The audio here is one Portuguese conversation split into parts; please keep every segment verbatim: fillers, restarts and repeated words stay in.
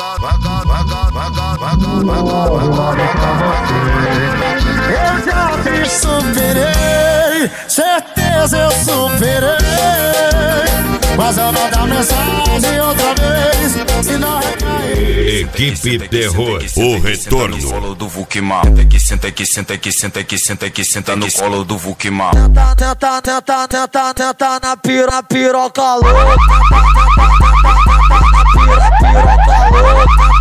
Eu já me superei, certeza eu superei. Mas eu vou dar mensagem outra vez e não recair. Equipe Terror, o retorno. No colo do Vukman. Senta que senta que senta que senta que senta que senta no colo do Vukman. Tenta, tenta, tenta, tenta, tenta na piro, na piroca louca. Na piroca louca.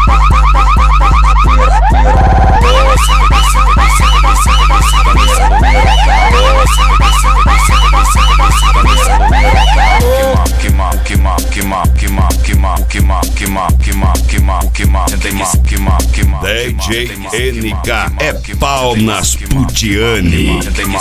D J N K é pau nas putiane.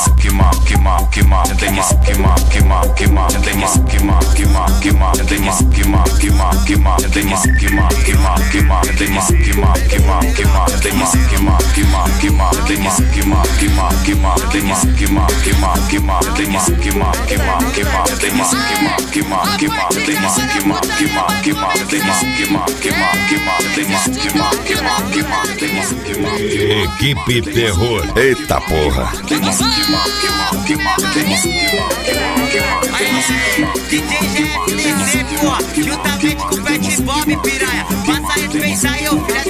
Equipe Terror. Eita porra. D J G F D C, pô, juntamente com o Pet Bob, piranha. Passa a respeitar aí, ô filha